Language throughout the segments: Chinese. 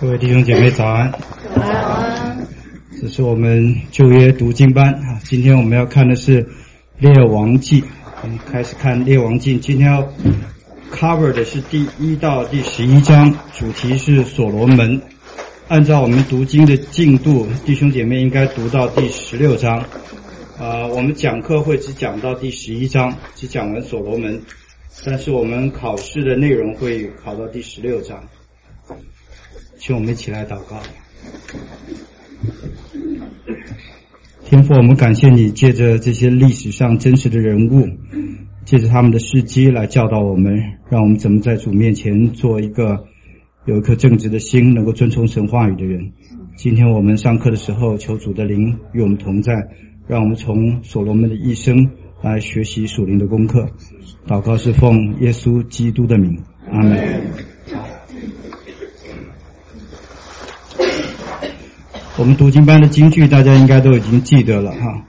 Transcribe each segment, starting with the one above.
各位弟兄姐妹早安。早安。这是我们旧约读经班啊，今天我们要看的是列王记。我们开始看列王记，今天要 cover 的是第1到第11章，主题是所罗门。按照我们读经的进度，弟兄姐妹应该读到第16章。我们讲课会只讲到第11章，只讲完所罗门，但是我们考试的内容会考到第16章。请我们一起来祷告。天父，我们感谢你借着这些历史上真实的人物，借着他们的事迹来教导我们，让我们怎么在主面前做一个有一颗正直的心，能够遵从神话语的人。今天我们上课的时候，求主的灵与我们同在，让我们从所罗门的一生来学习属灵的功课。祷告是奉耶稣基督的名，阿们。我们读经班的金句大家应该都已经记得了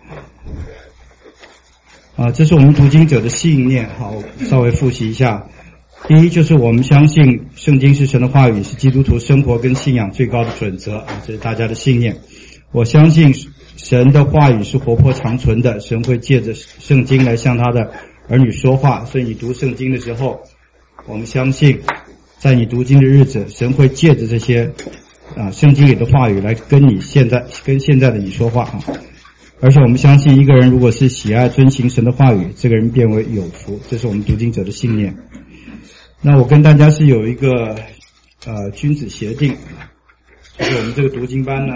哈。这是我们读经者的信念。好，稍微复习一下。第一，就是我们相信圣经是神的话语，是基督徒生活跟信仰最高的准则，这是大家的信念。我相信神的话语是活泼长存的，神会借着圣经来向他的儿女说话，所以你读圣经的时候，我们相信在你读经的日子，神会借着这些圣经里的话语来跟现在的你说话而且我们相信一个人如果是喜爱遵行神的话语，这个人变为有福，这是我们读经者的信念。那我跟大家是有一个君子协定，就是我们这个读经班呢，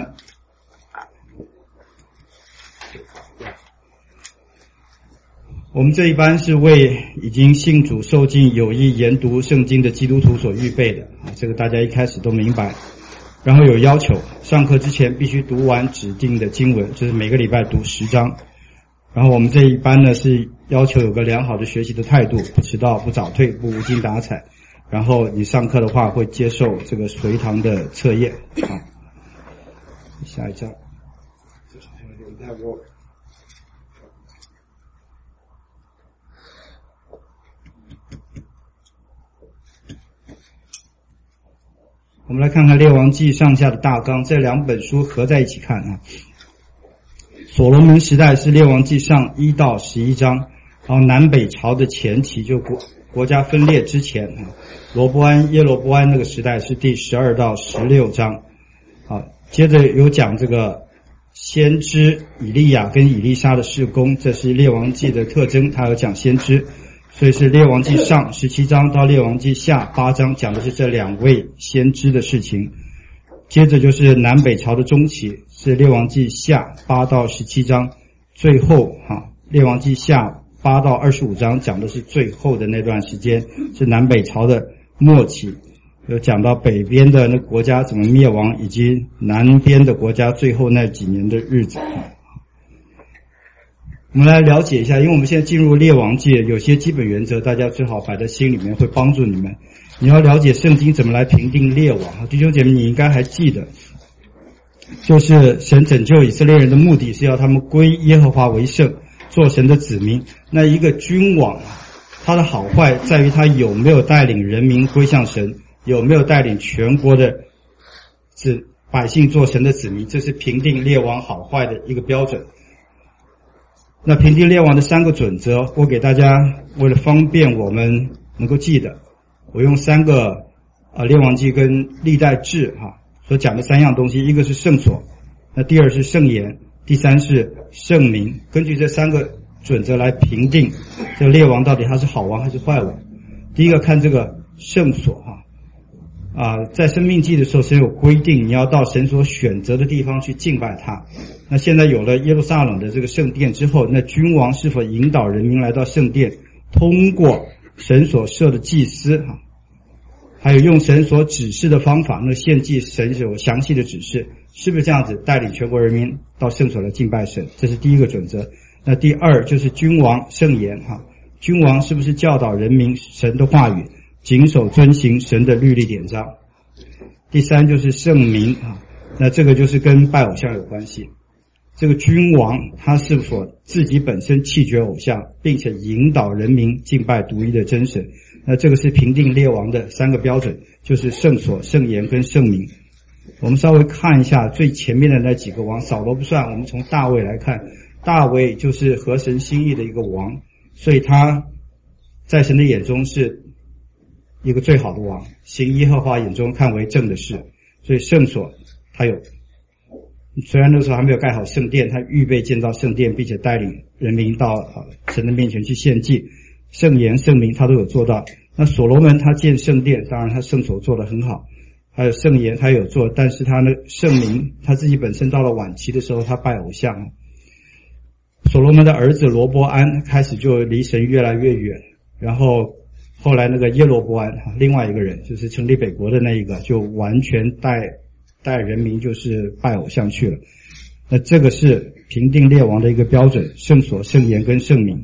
我们这一班是为已经信主受浸有意研读圣经的基督徒所预备的这个大家一开始都明白。然后有要求，上课之前必须读完指定的经文，就是每个礼拜读10章。然后我们这一班呢是要求有个良好的学习的态度，不迟到，不早退，不无精打采。然后你上课的话会接受这个随堂的测验。下一章。我们来看看列王记上下的大纲，这两本书合在一起看所罗门时代是列王记上1到11章，然后南北朝的前期就国家分裂之前耶罗波安那个时代是第12到16章。接着有讲这个先知以利亚跟以利沙的事工，这是列王记的特征，他有讲先知，所以是列王记上17章到列王记下8章，讲的是这两位先知的事情。接着就是南北朝的中期，是列王记下8到17章，最后列王记下8到25章讲的是最后的那段时间，是南北朝的末期，有讲到北边的那国家怎么灭亡，以及南边的国家最后那几年的日子。我们来了解一下，因为我们现在进入列王记，有些基本原则大家最好摆在心里面，会帮助你们。你要了解圣经怎么来评定列王。弟兄姐妹，你应该还记得，就是神拯救以色列人的目的是要他们归耶和华为圣，做神的子民。那一个君王他的好坏在于他有没有带领人民归向神，有没有带领全国的百姓做神的子民，这是评定列王好坏的一个标准。那评定列王的3个准则，我给大家为了方便我们能够记得，我用3个列王记跟历代志所讲的3样东西，一个是圣所，那第二是圣言，第3是圣名。根据这3个准则来评定这个列王到底他是好王还是坏王。第一个看这个圣所在申命记的时候神有规定，你要到神所选择的地方去敬拜他。那现在有了耶路撒冷的这个圣殿之后，那君王是否引导人民来到圣殿，通过神所设的祭司还有用神所指示的方法，那献祭神有详细的指示，是不是这样子带领全国人民到圣所来敬拜神，这是第一个准则。那第二就是君王圣言君王是不是教导人民神的话语，谨守遵行神的律例典章。第3就是圣名那这个就是跟拜偶像有关系。这个君王他是否自己本身弃绝偶像，并且引导人民敬拜独一的真神，那这个是评定列王的3个标准，就是圣所、圣言跟圣名。 我们稍微看一下最前面的那几个王，扫罗不算，我们从大卫来看，大卫就是合神心意的一个王，所以他在神的眼中是一个最好的王，行耶和华眼中看为正的事，所以圣所他有，虽然那时候还没有盖好圣殿，他预备建造圣殿，并且带领人民到神的面前去献祭，圣言圣名他都有做到。那所罗门他建圣殿，当然他圣所做得很好，还有圣言他有做，但是他的圣名他自己本身到了晚期的时候他拜偶像。所罗门的儿子罗波安开始就离神越来越远，然后后来那个耶罗波安另外一个人就是成立北国的那一个，就完全带人民就是拜偶像去了。那这个是评定列王的一个标准，圣所、圣言跟圣名。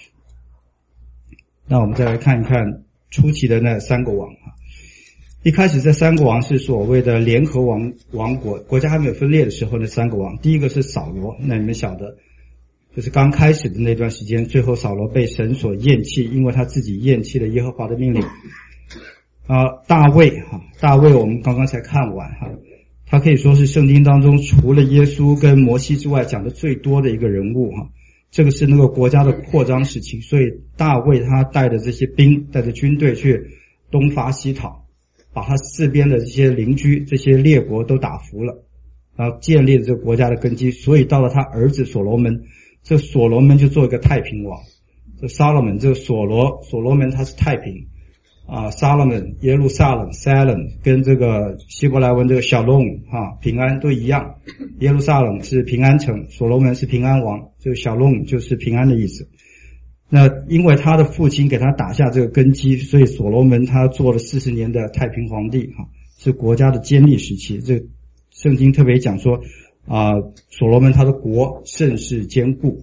那我们再来看一看初期的那三个王。一开始这三个王是所谓的联合王国，国家还没有分裂的时候，那三个王，第一个是扫罗，那你们晓得就是刚开始的那段时间，最后扫罗被神所厌弃，因为他自己厌弃了耶和华的命令。大卫我们刚刚才看完他可以说是圣经当中除了耶稣跟摩西之外讲的最多的一个人物这个是那个国家的扩张时期，所以大卫他带着这些兵，带着军队去东伐西讨，把他四边的这些邻居这些列国都打服了，然后建立了这个国家的根基。所以到了他儿子所罗门，这所罗门就做一个太平王。这撒罗门，这个所罗门他是太平撒罗门耶路撒冷 Salem 跟这个希伯来文这个小龙平安都一样，耶路撒冷是平安城，所罗门是平安王，这个小龙就是平安的意思。那因为他的父亲给他打下这个根基，所以所罗门他做了40年的太平皇帝是国家的坚立时期。这圣经特别讲说所罗门他的国甚是坚固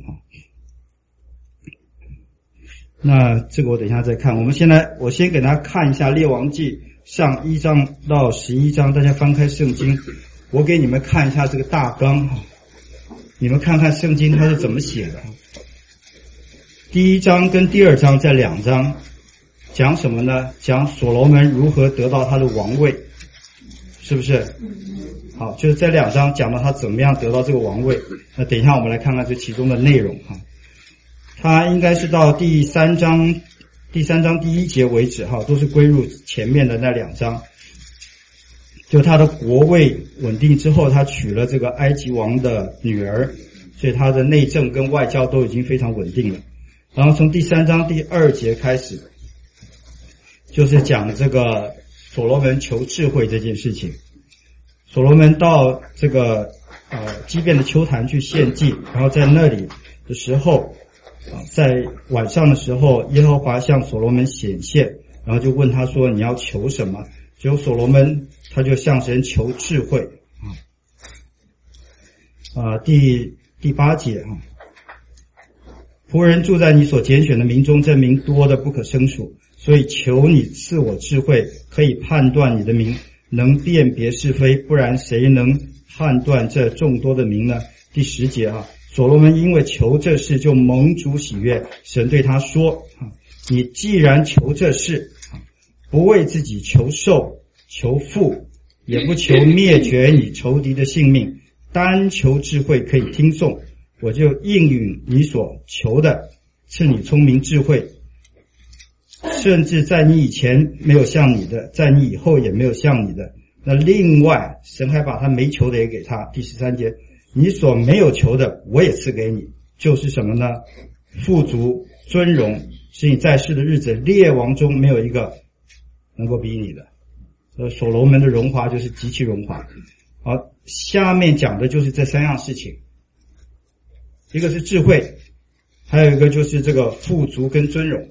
那这个我等一下再看。我先给大家看一下列王记上1章到11章，大家翻开圣经，我给你们看一下这个大纲你们看看圣经它是怎么写的。第1章跟第2章这2章讲什么呢？讲所罗门如何得到他的王位，是不是？好，就是这2章讲到他怎么样得到这个王位。那等一下我们来看看这其中的内容他应该是到第3章第1节为止都是归入前面的那2章。就他的国位稳定之后，他娶了这个埃及王的女儿，所以他的内政跟外交都已经非常稳定了。然后从第3章第2节开始，就是讲这个所罗门求智慧这件事情。所罗门到这个基遍的丘坛去献祭，然后在那里的时候在晚上的时候，耶和华向所罗门显现，然后就问他说你要求什么。结果所罗门他就向神求智慧第8节仆人住在你所拣选的民中，这民多的不可胜数，所以求你赐我智慧，可以判断你的民，能辨别是非，不然谁能判断这众多的民呢？第10节所罗门因为求这事就蒙主喜悦，神对他说你既然求这事，不为自己求寿求富，也不求灭绝你仇敌的性命，单求智慧可以听颂，我就应允你所求的，赐你聪明智慧，甚至在你以前没有像你的，在你以后也没有像你的。那另外神还把他没求的也给他。第13节你所没有求的我也赐给你，就是什么呢？富足尊荣，使你在世的日子列王中没有一个能够比你的。所罗门的荣华就是极其荣华。好，下面讲的就是这3样事情，一个是智慧，还有一个就是这个富足跟尊荣。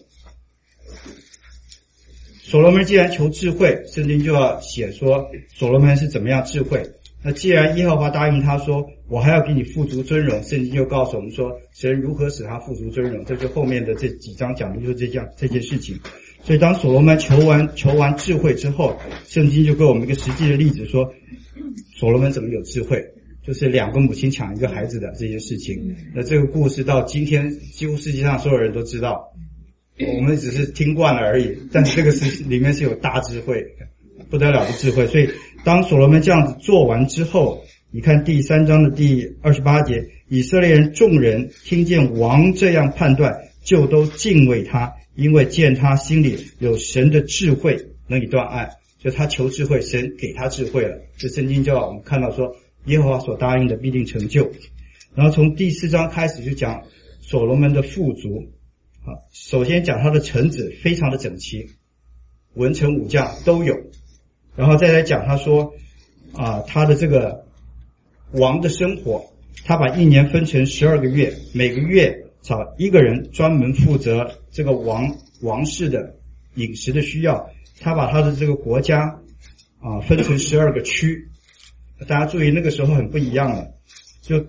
所罗门既然求智慧，圣经就要写说所罗门是怎么样智慧。那既然耶和华答应他说我还要给你富足尊荣，圣经就告诉我们说神如何使他富足尊荣，这就后面的这几章讲的就是这件事情。所以当所罗门求完智慧之后，圣经就给我们一个实际的例子，说所罗门怎么有智慧，就是2个母亲抢一个孩子的这件事情。那这个故事到今天几乎世界上所有人都知道，我们只是听惯了而已，但这个是里面是有大智慧，不得了的智慧。所以当所罗门这样子做完之后，你看第3章的第28节，以色列人众人听见王这样判断，就都敬畏他，因为见他心里有神的智慧，能以断案。就他求智慧，神给他智慧了。这圣经就我们看到说，耶和华所答应的必定成就。然后从第4章开始就讲所罗门的富足。首先讲他的臣子非常的整齐，文臣武将都有。然后再来讲他说他的这个王的生活，他把一年分成12个月，每个月找一个人专门负责这个王室的饮食的需要。他把他的这个国家分成12个区。大家注意，那个时候很不一样了，就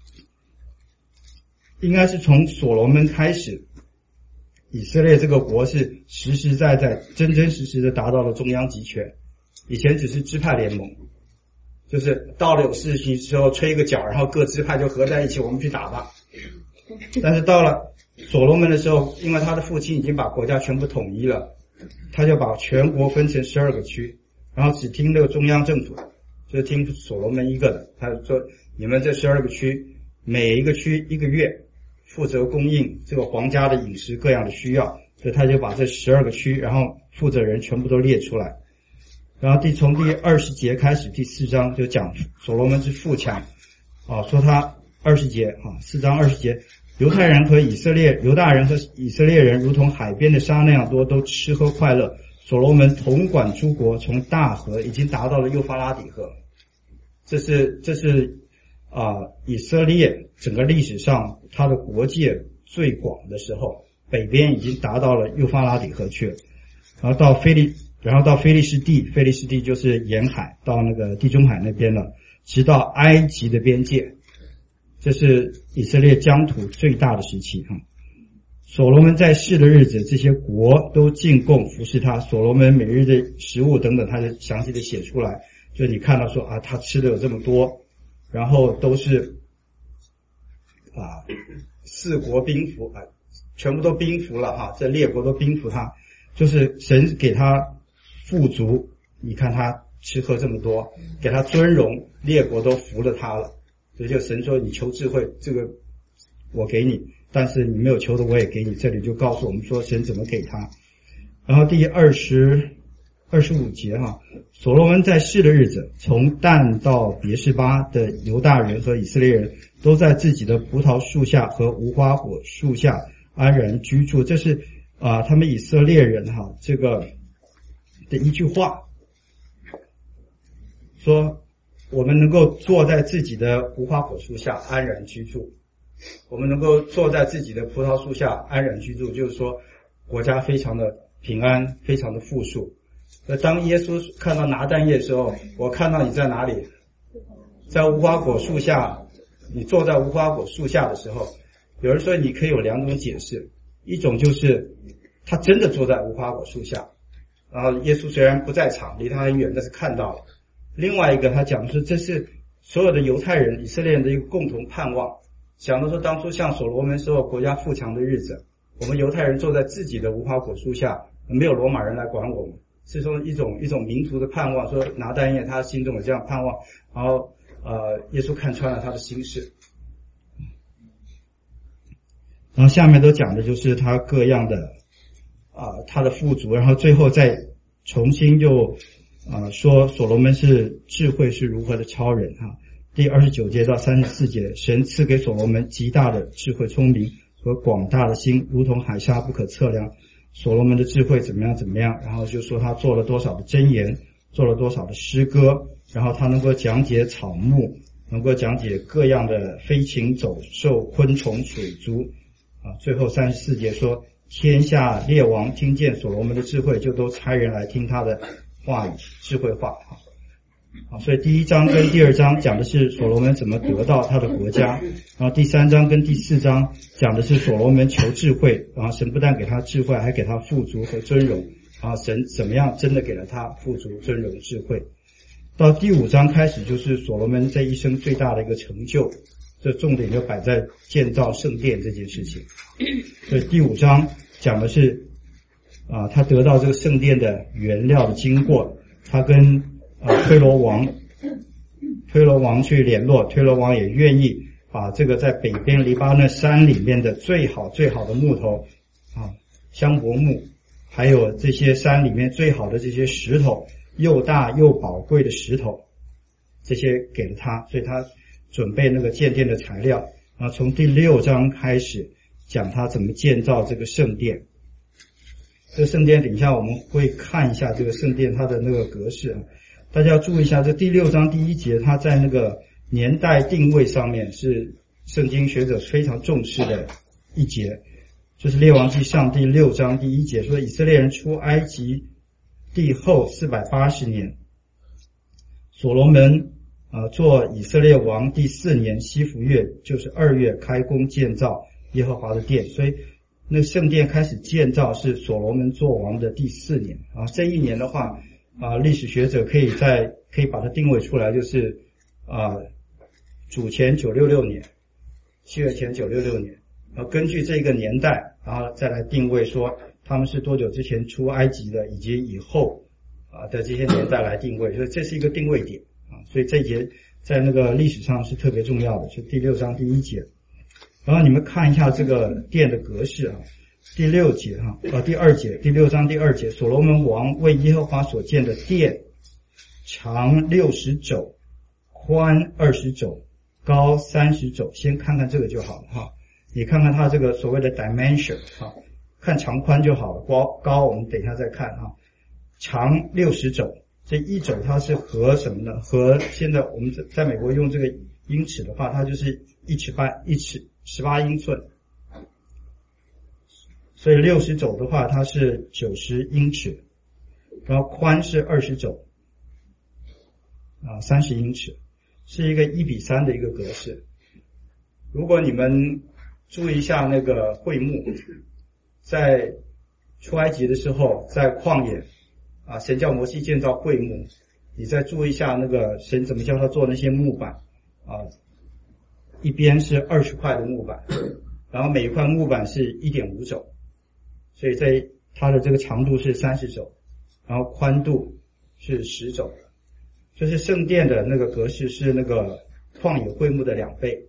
应该是从所罗门开始，以色列这个国是实实在在真真实实的达到了中央集权。以前只是支派联盟，就是到了有事情之后吹一个角，然后各支派就合在一起，我们去打吧。但是到了所罗门的时候，因为他的父亲已经把国家全部统一了，他就把全国分成12个区，然后只听那个中央政府，就是听所罗门一个的。他说你们这12个区，每一个区1个月负责供应这个皇家的饮食各样的需要，所以他就把这12个区，然后负责人全部都列出来。然后从第20节开始，第4章就讲所罗门之富强说他20节4章20节，犹大人和以色列人如同海边的沙那样多，都吃喝快乐。所罗门统管诸国，从大河已经达到了幼发拉底河。这是以色列整个历史上它的国界最广的时候，北边已经达到了幼发拉底河去了。然后到菲利士地就是沿海，到那个地中海那边了，直到埃及的边界。这是以色列疆土最大的时期所罗门在世的日子，这些国都进贡服侍他。所罗门每日的食物等等，他就详细的写出来。就你看到说他吃的有这么多，然后都是4国宾服全部都宾服了这列国都宾服他，就是神给他富足。你看他吃喝这么多，给他尊荣，列国都服了他了。所以就神说你求智慧，这个我给你，但是你没有求的我也给你。这里就告诉我们说神怎么给他。然后第25节所罗门在世的日子，从但到别是巴的犹大人和以色列人都在自己的葡萄树下和无花果树下安然居住。这是他们以色列人这个的一句话，说我们能够坐在自己的无花果树下安然居住，我们能够坐在自己的葡萄树下安然居住，就是说国家非常的平安，非常的富庶。当耶稣看到拿但业的时候，我看到你在哪里，在无花果树下，你坐在无花果树下的时候，有人说你可以有2种解释，一种就是他真的坐在无花果树下，然后耶稣虽然不在场，离他很远，但是看到了。另外一个他讲的是这是所有的犹太人以色列人的一个共同盼望，想到说当初像所罗门时候国家富强的日子，我们犹太人坐在自己的无花果树下，没有罗马人来管我们，是说一种民族的盼望，说拿但业他心中有这样盼望，然后耶稣看穿了他的心事。然后下面都讲的就是他各样的他的富足，然后最后再重新就说所罗门是智慧是如何的超人第29节到34节，神赐给所罗门极大的智慧聪明和广大的心，如同海沙不可测量。所罗门的智慧怎么样，然后就说他做了多少的箴言，做了多少的诗歌，然后他能够讲解草木，能够讲解各样的飞禽走兽昆虫水族最后34节说天下列王听见所罗门的智慧，就都差人来听他的话语，智慧话所以第1章跟第2章讲的是所罗门怎么得到他的国家，然后第3章跟第4章讲的是所罗门求智慧，然后神不但给他智慧，还给他富足和尊荣，然后神怎么样真的给了他富足尊荣智慧。到第5章开始就是所罗门这一生最大的一个成就，这重点就摆在建造圣殿这件事情。所以第5章讲的是他得到这个圣殿的原料的经过，他跟推罗王去联络，推罗王也愿意把这个在北边黎巴嫩山里面的最好的木头香柏木，还有这些山里面最好的这些石头，又大又宝贵的石头，这些给了他，所以他准备那个建殿的材料。然后从第6章开始讲他怎么建造这个圣殿。这个圣殿等一下我们会看一下这个圣殿它的那个格式大家要注意一下，这第6章第1节它在那个年代定位上面是圣经学者非常重视的一节，就是列王纪上第6章第1节说，以色列人出埃及地后480年，所罗门做以色列王第4年西弗月，就是2月开工建造耶和华的殿。所以那圣殿开始建造是所罗门做王的第4年这一年的话历史学者可以把它定位出来，就是主前966年7月前966年，然后根据这个年代然后再来定位说他们是多久之前出埃及的，以及以后的这些年代来定位，所以这是一个定位点所以这一节在那个历史上是特别重要的，是第6章第1节。然后你们看一下这个殿的格式第2节第6章第2节，所罗门王为耶和华所建的殿，长60肘，宽20肘，高30肘。先看看这个就好了你看看它这个所谓的 dimension 看长宽就好了，高我们等一下再看长60肘，这1肘它是和什么呢？和现在我们在美国用这个英尺的话，它就是1尺18英寸，所以60肘的话它是90英尺，然后宽是20肘30英尺，是一个1:3的一个格式。如果你们注意一下那个会幕，在出埃及的时候在旷野神叫摩西建造会幕，你再注意一下那个神怎么叫他做那些木板一边是20块的木板，然后每一块木板是 1.5 肘，所以在它的这个长度是30肘，然后宽度是10肘，就是圣殿的那个格式是那个旷野会幕的2倍。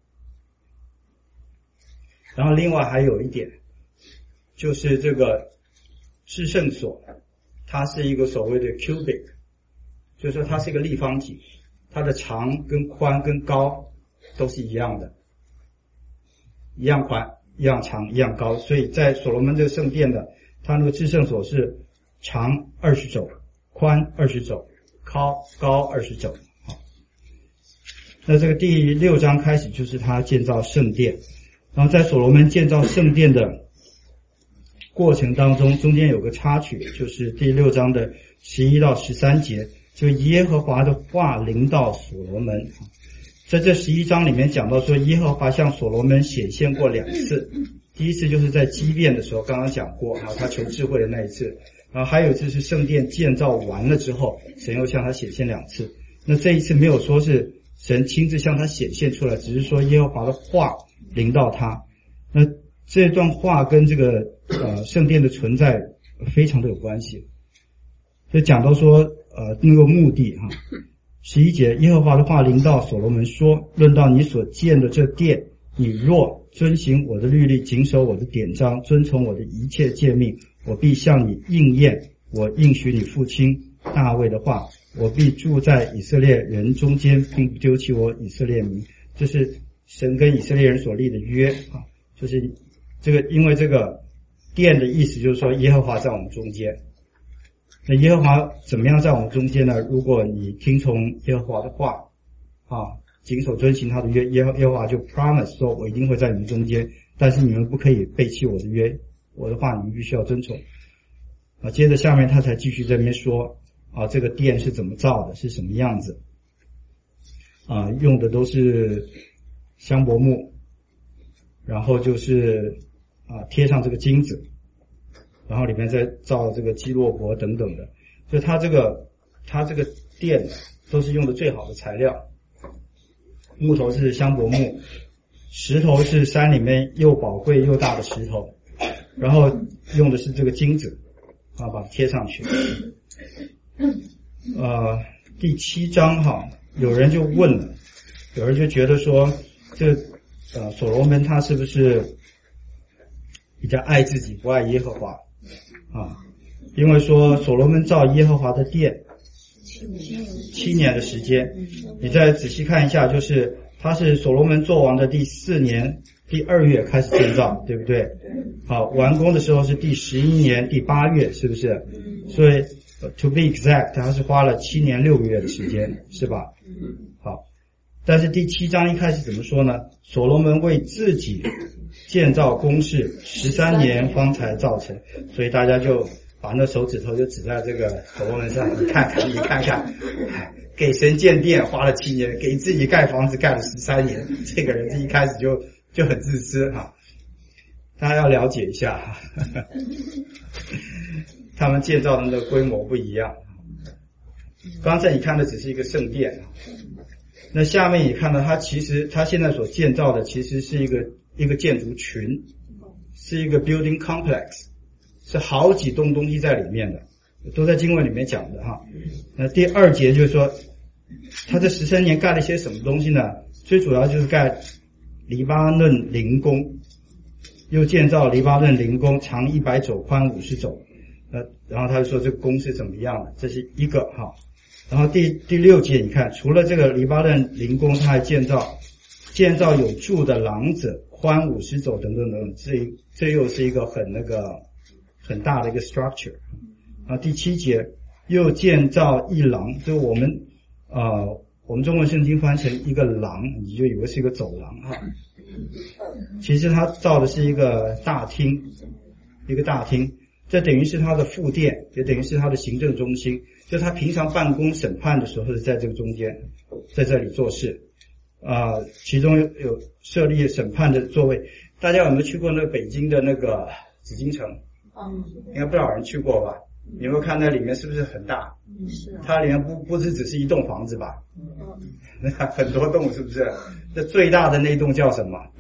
然后另外还有一点，就是这个至圣所它是一个所谓的 cubic， 就是说它是一个立方体，它的长跟宽跟高都是一样的，一样宽一样长一样高。所以在所罗门这个圣殿的它那个至圣所是长20肘，宽20肘，高20肘。那这个第6章开始就是他建造圣殿，然后在所罗门建造圣殿的过程当中，中间有个插曲，就是第6章的11到13节，就耶和华的话临到所罗门。在这11章里面讲到说，耶和华向所罗门显现过2次，第一次就是在基遍的时候，刚刚讲过他求智慧的那一次，然后还有一次是圣殿建造完了之后，神又向他显现2次。那这一次没有说是神亲自向他显现出来，只是说耶和华的话临到他。那这段话跟这个圣殿的存在非常的有关系。就讲到说那个目的11节，耶和华的话临到所罗门说，论到你所建的这殿，你若遵行我的律例，谨守我的典章，遵从我的一切诫命，我必向你应验我应许你父亲大卫的话，我必住在以色列人中间，并不丢弃我以色列民。这是神跟以色列人所立的约就是这个，因为这个殿的意思就是说耶和华在我们中间。那耶和华怎么样在我们中间呢？如果你听从耶和华的话谨守遵行他的约，耶和华就 promise 说我一定会在你们中间，但是你们不可以背弃我的约，我的话你们必须要遵从。接着下面他才继续在那边说这个殿是怎么造的，是什么样子用的都是香柏木，然后就是贴上这个金子，然后里面再造这个基洛伯等等的，所以它这个殿都是用的最好的材料，木头是香柏木，石头是山里面又宝贵又大的石头，然后用的是这个金子把它贴上去。 第7章有人就问了，有人就觉得说，所罗门他是不是比较爱自己不爱耶和华因为说所罗门造耶和华的殿7年的时间，你再仔细看一下，就是他是所罗门做王的第4年第2月开始建造，对不对？好，完工的时候是第11年第8月，是不是？所以 to be exact 他是花了7年6个月的时间，是吧？好，但是第7章一开始怎么说呢？所罗门为自己建造宫室13年方才造成，所以大家就把那手指头就指在这个所罗门上，你看看，给神建殿花了7年，给自己盖房子盖了13年，这个人一开始就很自私大家要了解一下他们建造的那个规模不一样。刚才你看的只是一个圣殿，那下面你看到他现在所建造的其实是一个建筑群，是一个 building complex， 是好几栋东西在里面的，都在经文里面讲的那第2节就是说他这13年盖了一些什么东西呢？最主要就是盖黎巴嫩灵宫，又建造黎巴嫩灵宫，长100肘，宽50肘。然后他就说这个宫是怎么样的，这是一个然后第6节你看，除了这个黎巴嫩灵宫，他还建造有柱的廊子，宽50肘等等等，这又是一个很大的一个 structure。然后第7节又建造一廊，就是我们中文圣经翻成一个廊，你就以为是一个走廊其实他造的是一个大厅，这等于是他的副殿，也等于是他的行政中心，就他平常办公审判的时候是在这个中间，在这里做事其中有设立审判的座位。大家有没有去过那个北京的那个紫禁城？应该不少人去过吧？你有没有看那里面是不是很大？它里面不是只是一栋房子吧？很多栋，是不是？这最大的那一栋叫什么？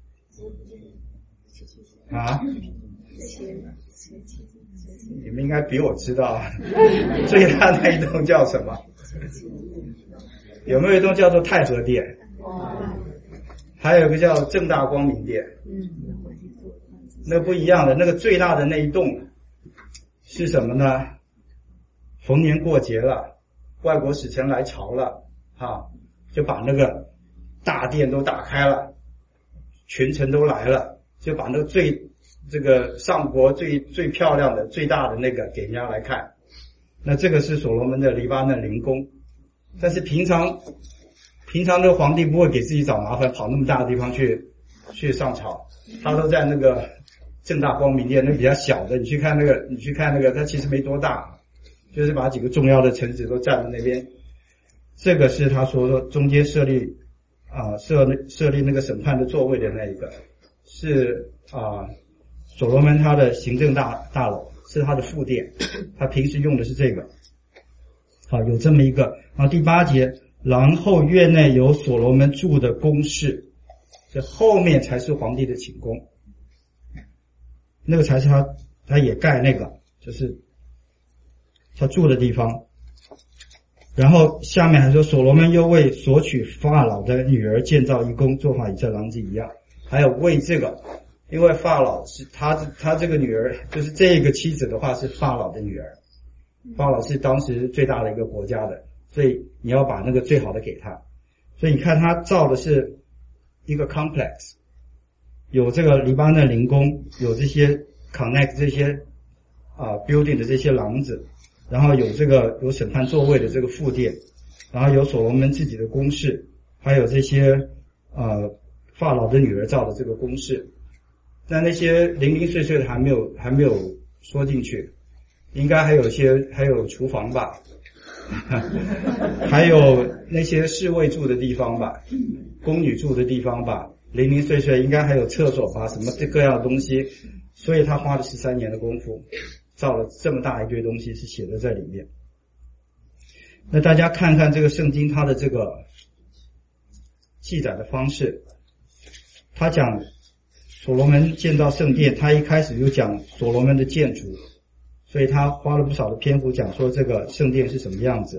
你们应该比我知道最大那一栋叫什么？有没有一栋叫做太和殿？还有一个叫正大光明殿。那不一样的，那个最大的那一栋是什么呢？逢年过节了，外国使臣来朝了就把那个大殿都打开了，群臣都来了，就把那个这个上国最漂亮的最大的那个给人家来看。那这个是所罗门的黎巴嫩灵宫。但是平常这个皇帝不会给自己找麻烦，跑那么大的地方去上朝，他都在那个正大光明殿，那个比较小的，你去看那个它其实没多大，就是把几个重要的臣子都站在那边。这个是他说中间设立那个审判的座位的那一个，是所罗门他的行政大楼，是他的副殿，他平时用的是这个。有这么一个。然后第8节，然后院内有所罗门住的宫室，这后面才是皇帝的寝宫，那个才是他也盖那个，就是他住的地方。然后下面还说，所罗门又为索取法老的女儿建造一宫，做法与这廊子一样。还有为这个，因为法老是他这个女儿，就是这个妻子的话是法老的女儿，法老是当时最大的一个国家的，所以你要把那个最好的给他。所以你看他造的是一个 complex， 有这个黎巴嫩灵宫，有这些 connect 这些building 的这些廊子，然后有审判座位的这个副殿，然后有所罗门自己的宫室，还有这些法老的女儿造的这个宫室。但那些零零碎碎的还没有说进去，应该还有厨房吧还有那些侍卫住的地方吧，宫女住的地方吧，零零碎碎应该还有厕所吧，什么各样的东西。所以他花了13年的功夫造了这么大一堆东西，是写在这里面。那大家看看这个圣经它的这个记载的方式，他讲所罗门建造圣殿，他一开始就讲所罗门的建筑，所以他花了不少的篇幅讲说这个圣殿是什么样子。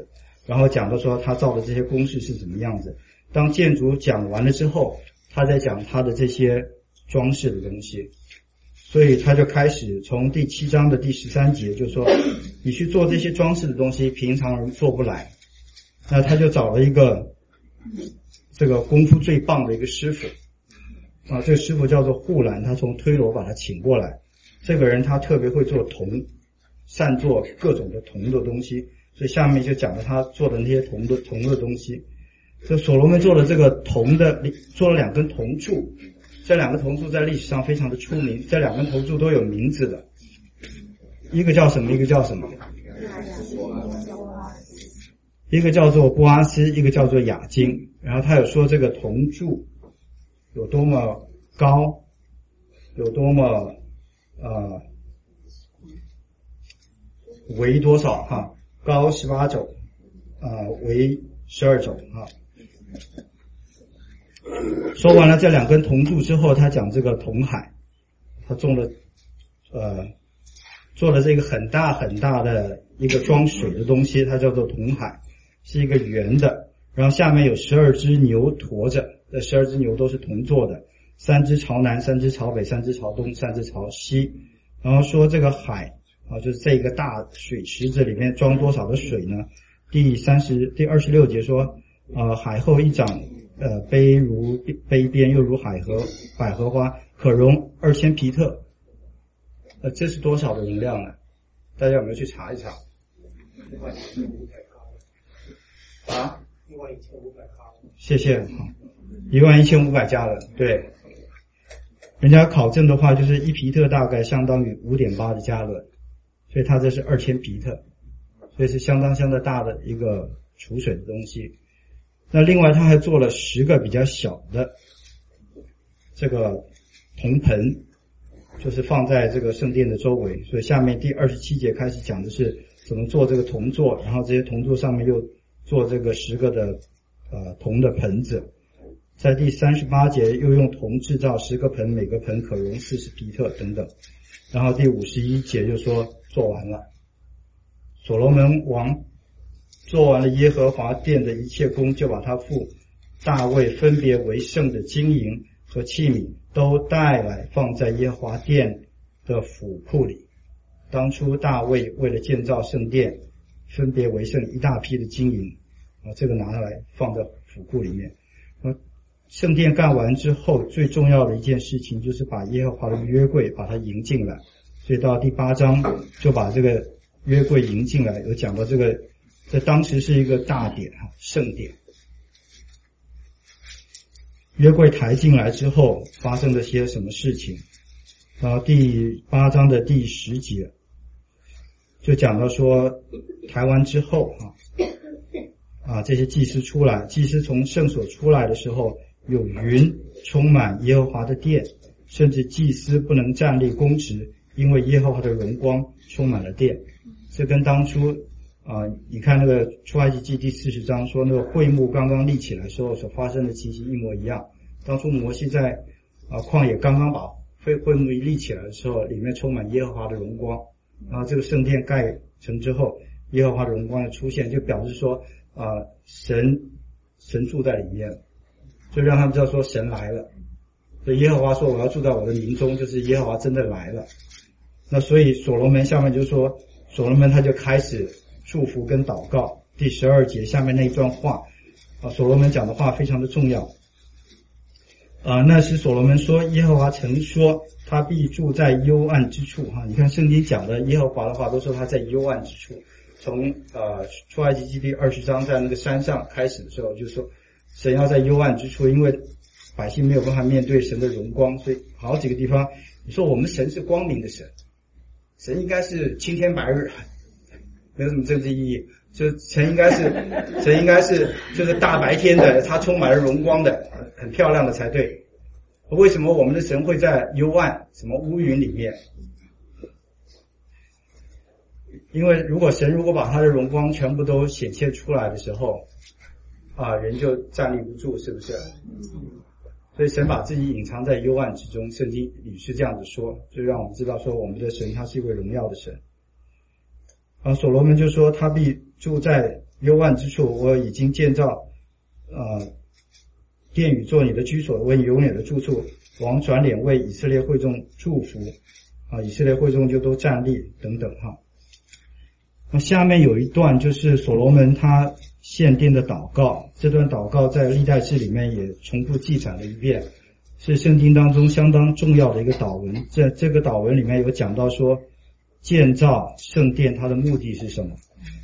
然后讲到说他造的这些公式是怎么样子。当建筑讲完了之后，他再讲他的这些装饰的东西。所以他就开始从第7章的第13节就说，你去做这些装饰的东西，平常人做不来。那他就找了一个这个功夫最棒的一个师傅啊，这个师傅叫做护栏，他从推罗把他请过来。这个人他特别会做铜，善做各种的铜的东西，所以下面就讲了他做的那些铜的东西。这所罗门做了这个铜的，做了2根铜柱，这2个铜柱在历史上非常的出名，这2根铜柱都有名字的，一个叫什么，一个叫什么，一个叫做波阿斯，一个叫做雅金。然后他有说这个铜柱有多么高，有多么围多少哈，高18肘围12肘哈。说完了这2根铜柱之后，他讲这个铜海，他做了这个很大很大的一个装水的东西，它叫做铜海，是一个圆的，然后下面有12只牛驮着，这12只牛都是铜做的，3只朝南，3只朝北，3只朝东，3只朝西。然后说这个海就是这个大水池子里面装多少的水呢？第26节说海后一掌杯如杯边，又如百合花，可容2000皮特。这是多少的容量呢？大家有没有去查一查啊？11500谢谢，11500加仑，对。人家考证的话，就是1皮特大概相当于5.8的加仑，所以它这是2000皮特，所以是相当大的一个储水的东西。那另外他还做了10个比较小的这个铜盆，就是放在这个圣殿的周围。所以下面第27节开始讲的是怎么做这个铜座，然后这些铜座上面又做这个10个的铜的盆子。在第38节又用铜制造10个盆，每个盆可容40皮特等等。然后第51节就说做完了。所罗门王做完了耶和华殿的一切工，就把他父大卫分别为圣的金银和器皿都带来，放在耶和华殿的府库里。当初大卫为了建造圣殿，分别为圣一大批的金银这个拿来放在府库里面。圣殿干完之后，最重要的一件事情就是把耶和华的约柜把它迎进来。所以到第8章就把这个约柜迎进来，有讲到这个在当时是一个大典圣典。约柜抬进来之后发生了些什么事情？然后第8章的第10节就讲到说，抬完之后这些祭司出来，祭司从圣所出来的时候，有云充满耶和华的殿，甚至祭司不能站立供职，因为耶和华的荣光充满了殿。这跟当初你看那个出埃及记第40章说那个会幕刚刚立起来的时候所发生的情形一模一样。当初摩西在旷野刚刚把会幕一立起来的时候，里面充满耶和华的荣光，然后这个圣殿盖成之后，耶和华的荣光的出现，就表示说神住在里面，就让他们知道说神来了。所以耶和华说我要住在我的民中，就是耶和华真的来了。那所以所罗门下面就说，所罗门他就开始祝福跟祷告。第12节下面那一段话所罗门讲的话非常的重要。那时所罗门说，耶和华曾说他必住在幽暗之处你看圣经讲的耶和华的话都说他在幽暗之处。从出埃及记第20章在那个山上开始的时候就说神要在幽暗之处，因为百姓没有办法面对神的荣光，所以好几个地方你说我们神是光明的神，神应该是青天白日，没有什么政治意义，就神应该是就是大白天的，他充满了荣光的，很漂亮的才对。为什么我们的神会在幽暗什么乌云里面？因为如果把他的荣光全部都显现出来的时候人就站立不住，是不是？所以神把自己隐藏在幽暗之中，圣经里是这样子说，就让我们知道说我们的神他是一位荣耀的神。所罗门就说他必住在幽暗之处，我已经建造殿宇做你的居所，为你永远的住处。王转脸为以色列会众祝福以色列会众就都站立等等那下面有一段就是所罗门他献殿的祷告，这段祷告在历代志里面也重复记载了一遍，是圣经当中相当重要的一个祷文。这个祷文里面有讲到说建造圣殿它的目的是什么。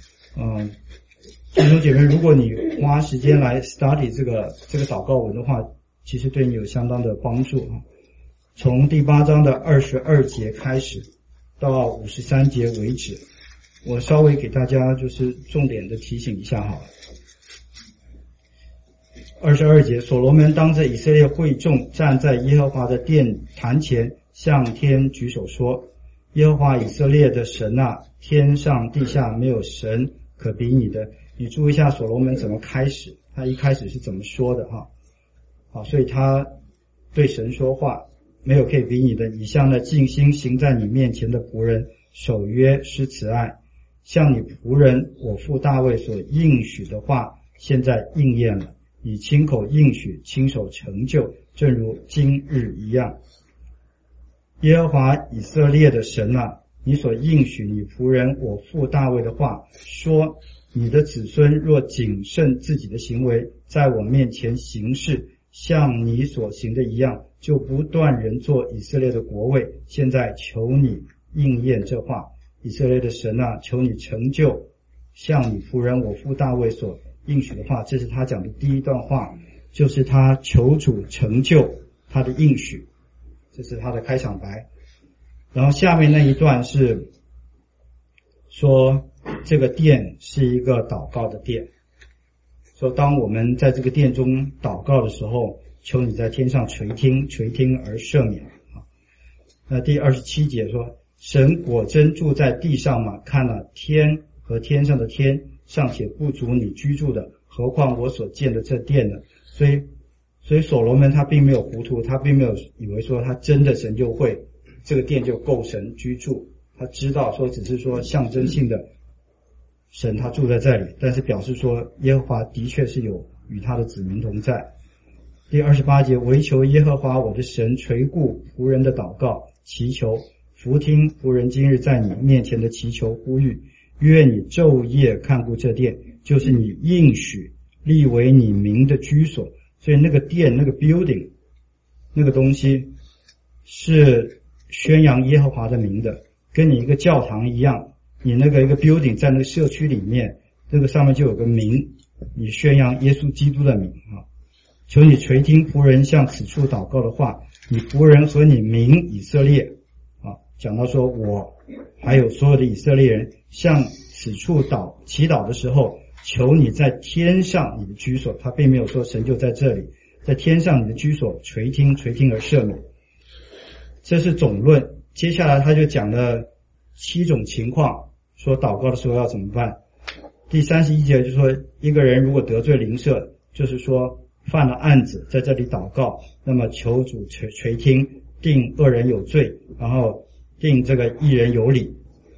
弟兄姐妹，如果你花时间来 study 这个祷告文的话，其实对你有相当的帮助从第8章的22节开始到53节为止，我稍微给大家就是重点的提醒一下好了。22节，所罗门当着以色列会众站在耶和华的殿坛前，向天举手说：耶和华以色列的神啊，天上地下没有神可比你的。你注意一下所罗门怎么开始，他一开始是怎么说的所以他对神说话，没有可以比你的。你向那尽心行在你面前的仆人守约施慈爱，像你仆人我父大卫所应许的话，现在应验了。你亲口应许，亲手成就，正如今日一样。耶和华以色列的神啊，你所应许你仆人我父大卫的话，说你的子孙若谨慎自己的行为，在我面前行事，像你所行的一样，就不断人做以色列的国位。现在求你应验这话，以色列的神啊，求你成就像你仆人我父大卫所应许的话。这是他讲的第一段话，就是他求主成就他的应许，这是他的开场白。然后下面那一段是说这个殿是一个祷告的殿，说当我们在这个殿中祷告的时候，求你在天上垂听而赦免那第27节说，神果真住在地上吗？看了天和天上的天尚且不足你居住的，何况我所建的这殿呢？所以所罗门他并没有糊涂，他并没有以为说他真的神就会这个殿就够神居住，他知道说只是说象征性的神他住在这里，但是表示说耶和华的确是有与他的子民同在。第28节，唯求耶和华我的神垂顾仆人的祷告，祈求俯听仆人今日在你面前的祈求呼吁，愿你昼夜看顾这殿，就是你应许立为你名的居所。所以那个殿那个 building 那个东西是宣扬耶和华的名的，跟你一个教堂一样，你那个一个 building 在那个社区里面，这个上面就有个名，你宣扬耶稣基督的名求你垂听仆人向此处祷告的话，你仆人和你民以色列讲到说我还有所有的以色列人向此处祈祷的时候，求你在天上你的居所，他并没有说神就在这里，在天上你的居所垂听而赦免。这是总论。接下来他就讲了7种情况，说祷告的时候要怎么办。第31节就说一个人如果得罪邻舍，就是说犯了案子，在这里祷告，那么求主垂听，定恶人有罪，然后定这个义人有理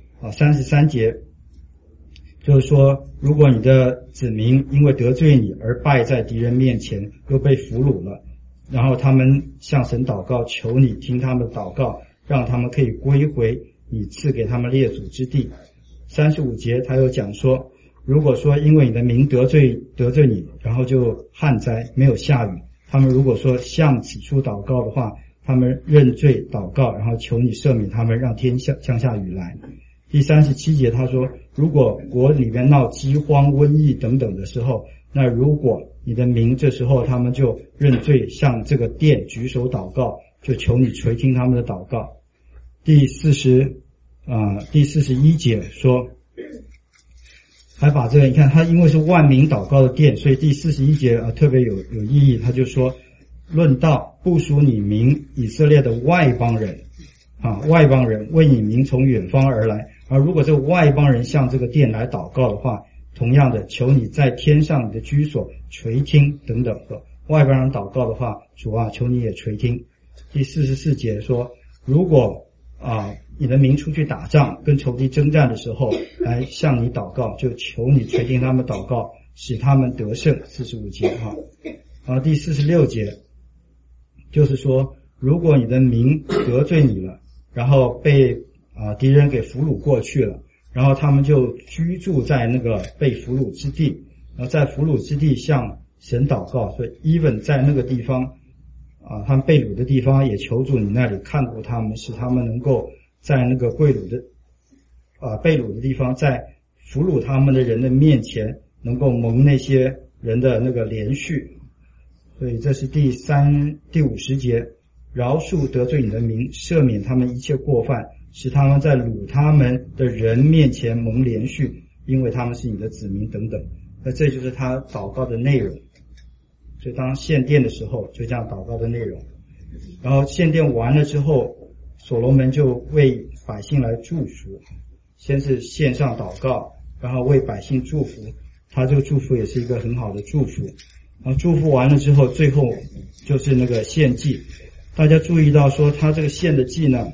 33节就是说，如果你的子民因为得罪你而败在敌人面前，又被俘虏了，然后他们向神祷告，求你听他们的祷告，让他们可以归回你赐给他们列祖之地。35节他又讲说，如果说因为你的民得罪你，然后就旱灾没有下雨，他们如果说向此处祷告的话，他们认罪祷告，然后求你赦免他们，让天降下雨来。第37节他说，如果国里面闹饥荒瘟疫等等的时候，那如果你的民这时候他们就认罪，向这个殿举手祷告，就求你垂听他们的祷告。第41节说，还把这个你看他因为是万民祷告的殿，所以第41节特别有意义，他就说论到不属你民以色列的外邦人外邦人为你民从远方而来，而如果这个外邦人向这个殿来祷告的话，同样的求你在天上你的居所垂听等等的。外邦人祷告的话，主啊求你也垂听。第44节说，如果你的民出去打仗跟仇敌征战的时候来向你祷告，就求你垂听他们祷告，使他们得胜。45节第46节就是说，如果你的民得罪你了，然后被敌人给俘虏过去了，然后他们就居住在那个被俘虏之地，然后在俘虏之地向神祷告，所以 even 在那个地方他们被掳的地方也求助你那里看顾他们，使他们能够在那个被掳的地方，在俘虏他们的人的面前能够蒙那些人的那个怜恤。所以这是第50节，饶恕得罪你的民，赦免他们一切过犯，使他们在掳他们的人面前蒙怜恤，因为他们是你的子民等等。那这就是他祷告的内容。所以当献殿的时候就这样祷告的内容。然后献殿完了之后，所罗门就为百姓来祝福，先是献上祷告，然后为百姓祝福，他这个祝福也是一个很好的祝福。然后祝福完了之后，最后就是那个献祭。大家注意到说他这个献的祭呢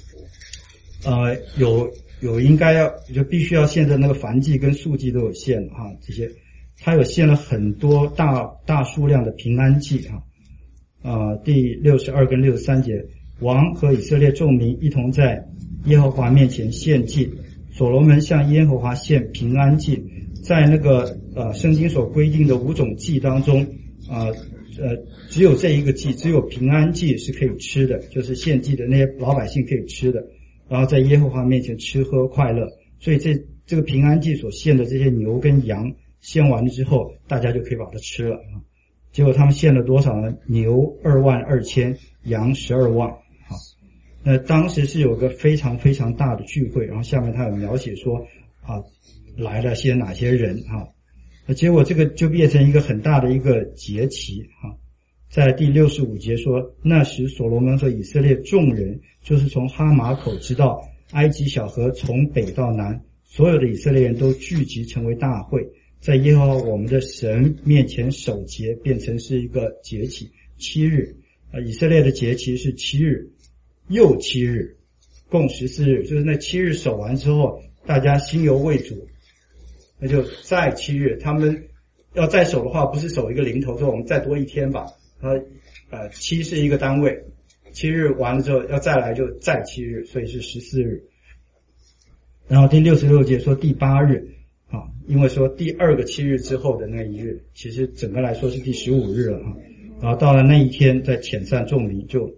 有应该就必须要献的那个燔祭跟素祭都有献这些他有献了很多大数量的平安祭第62跟63节，王和以色列众民一同在耶和华面前献祭，所罗门向耶和华献平安祭。在那个圣经所规定的5种祭当中只有这一个祭，只有平安祭是可以吃的，就是献祭的那些老百姓可以吃的，然后在耶和华面前吃喝快乐。所以这个平安祭所献的这些牛跟羊献完了之后，大家就可以把它吃了结果他们献了多少呢？牛22000，羊12万。那当时是有个非常非常大的聚会，然后下面他有描写说来了些哪些人那结果这个就变成一个很大的一个节期在第65节说，那时所罗门和以色列众人，就是从哈马口直到埃及小河，从北到南，所有的以色列人都聚集成为大会，在耶和华我们的神面前守节，变成是一个节期7日以色列的节期是7日又7日，共14日，就是那7日守完之后，大家心犹未足，那就再7日，他们要再守的话，不是守一个零头，说我们再多一天吧，7是一个单位，7日完了之后要再来就再7日，所以是14日。然后第66节说第8日因为说第2个7日之后的那一日，其实整个来说是第15日了然后到了那一天再遣散众民就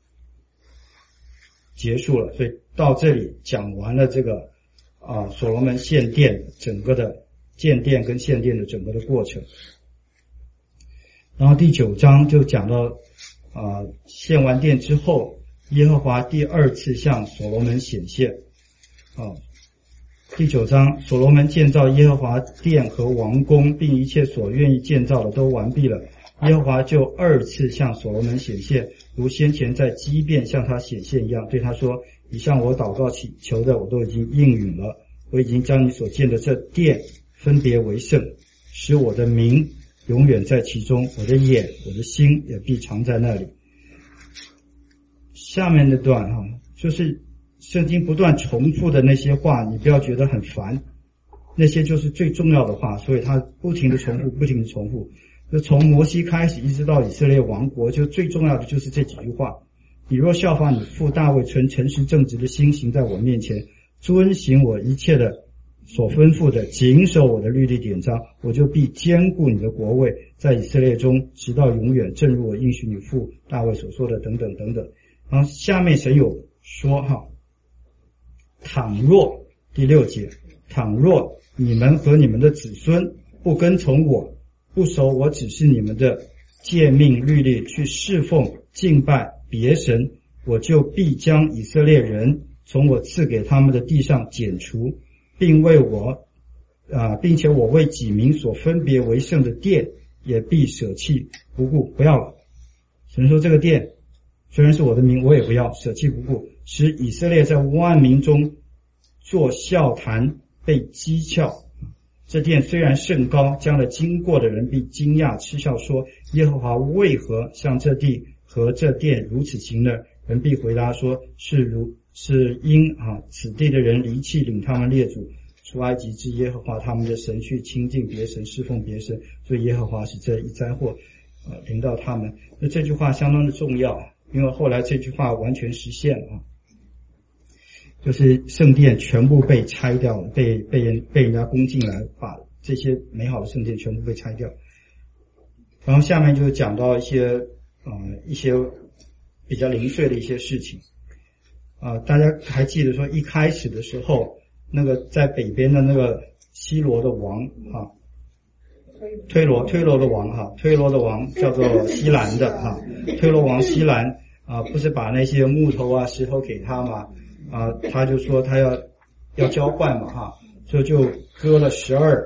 结束了。所以到这里讲完了这个所罗门献殿整个的建殿跟献殿的整个的过程。然后第9章就讲到献完殿之后，耶和华第2次向所罗门显现第9章，所罗门建造耶和华殿和王宫，并一切所愿意建造的都完毕了。耶和华就2次向所罗门显现，如先前在基遍向他显现一样，对他说，你向我祷告祈求的我都已经应允了，我已经将你所建的这殿分别为圣，使我的名永远在其中，我的眼我的心也必常在那里。下面那段就是圣经不断重复的那些话，你不要觉得很烦，那些就是最重要的话，所以他不停的重复不停的重复，就从摩西开始一直到以色列王国，就最重要的就是这几句话。你若效法你父大卫存诚实正直的心行在我面前，遵行我一切的所吩咐的，谨守我的律例典章，我就必坚固你的国位在以色列中直到永远，正如我应许你父大卫所说的等等等等。然后下面神有说倘若第6节，倘若你们和你们的子孙不跟从我，不守我指示你们的诫命律例，去侍奉敬拜别神，我就必将以色列人从我赐给他们的地上剪除，并且我为己民所分别为圣的殿也必舍弃不顾，不要了。神说这个殿虽然是我的名，我也不要，舍弃不顾，使以色列在万民中做笑谈，被讥诮。这殿虽然甚高，将来经过的人必惊讶嗤笑说，耶和华为何向这地和这殿如此行呢？人必回答说，是是因此地的人离弃领他们列祖出埃及之耶和华他们的神，去亲近别神，侍奉别神，所以耶和华使这一灾祸临到他们。那这句话相当的重要，因为后来这句话完全实现了就是圣殿全部被拆掉了，被人家攻进来，把这些美好的圣殿全部被拆掉。然后下面就讲到一些比较零碎的一些事情大家还记得说一开始的时候，那个在北边的那个西罗的王推罗的王推罗的王叫做西兰的推罗王西兰不是把那些木头石头给他嘛他就说他要交换嘛所以就割了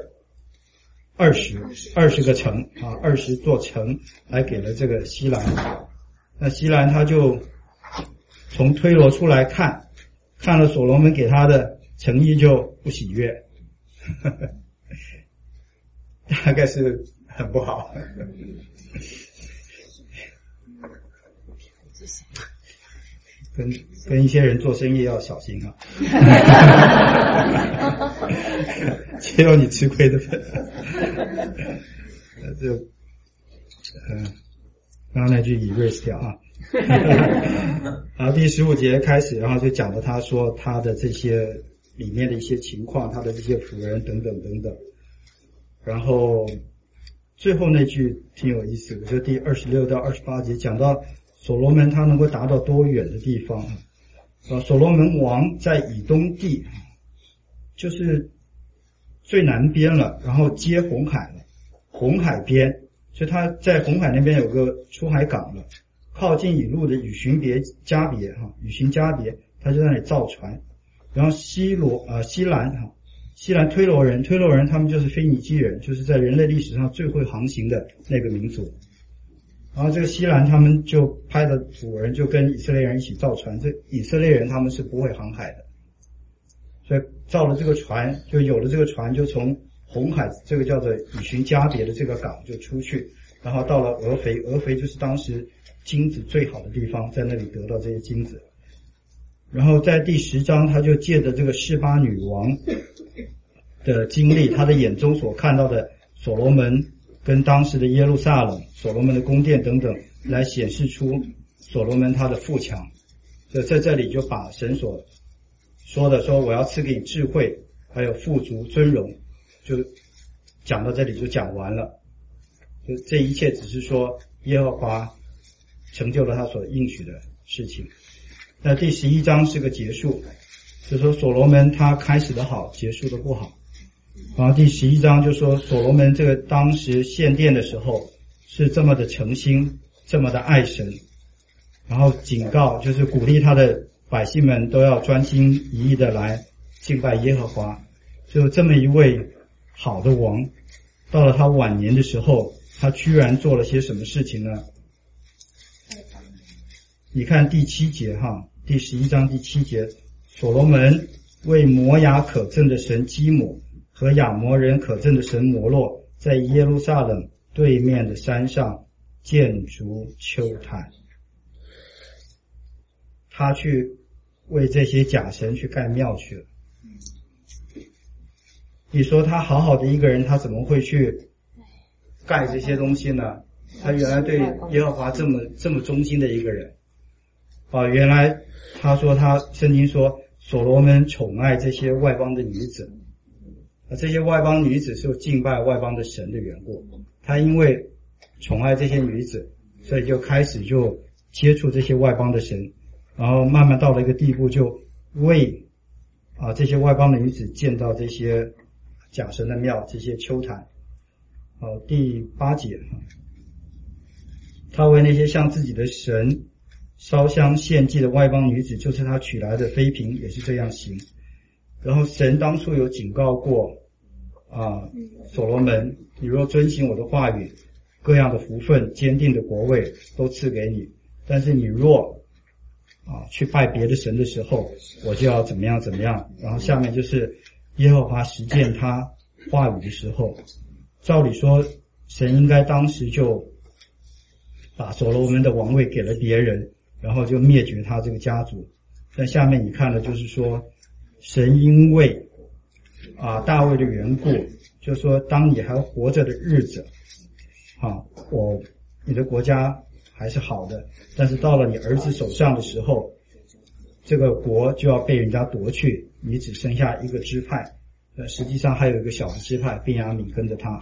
20个城20座城来给了这个西兰。那西兰他就从推罗出来看了所罗门给他的诚意就不喜悦大概是很不好跟一些人做生意要小心只有你吃亏的份刚刚那句erase掉然后第15节开始，然后就讲了他说他的这些里面的一些情况，他的这些仆人等等等等。然后最后那句挺有意思，我觉得第26到28节讲到所罗门他能够达到多远的地方所罗门王在以东地，就是最南边了，然后接红海了，红海边，所以他在红海那边有个出海港了，靠近以路的以寻加别他就在那里造船。然后西兰推罗人他们就是腓尼基人，就是在人类历史上最会航行的那个民族。然后这个西兰他们就派的主人就跟以色列人一起造船，这以色列人他们是不会航海的，所以造了这个船，就有了这个船，就从红海这个叫做以寻加别的这个港就出去，然后到了俄肥就是当时金子最好的地方，在那里得到这些金子。然后在第10章他就借着这个示巴女王的经历，他的眼中所看到的所罗门跟当时的耶路撒冷所罗门的宫殿等等，来显示出所罗门他的富强。所以在这里就把神所说的说我要赐给你智慧还有富足尊荣，就讲到这里就讲完了。就这一切只是说耶和华成就了他所应许的事情。那第11章是个结束，就说所罗门他开始的好，结束的不好。然后第11章就说所罗门这个当时献殿的时候是这么的诚心，这么的爱神，然后警告就是鼓励他的百姓们都要专心一意的来敬拜耶和华。就这么一位好的王，到了他晚年的时候，他居然做了些什么事情呢？你看第7节第11章第7节，所罗门为摩亚可憎的神基姆和亚摩人可憎的神摩洛，在耶路撒冷对面的山上建筑丘坛。他去为这些假神去盖庙去了。你说他好好的一个人，他怎么会去盖这些东西呢？他原来对耶和华这么忠心的一个人原来他说圣经说所罗门宠爱这些外邦的女子，这些外邦女子是有敬拜外邦的神的缘故，他因为宠爱这些女子，所以就开始就接触这些外邦的神，然后慢慢到了一个地步，就为这些外邦的女子建造这些假神的庙，这些丘坛。第8节，他为那些向自己的神烧香献祭的外邦女子，就是他娶来的妃嫔，也是这样行。然后神当初有警告过所罗门，你若遵行我的话语，各样的福分坚定的国位都赐给你，但是你若去拜别的神的时候，我就要怎么样怎么样。然后下面就是耶和华实践他话语的时候，照理说神应该当时就把所罗门的王位给了别人，然后就灭绝他这个家族。 那下面你看的就是说，神因为大卫的缘故，就是说当你还活着的日子你的国家还是好的，但是到了你儿子手上的时候，这个国就要被人家夺去，你只剩下一个支派，实际上还有一个小的支派便雅悯跟着他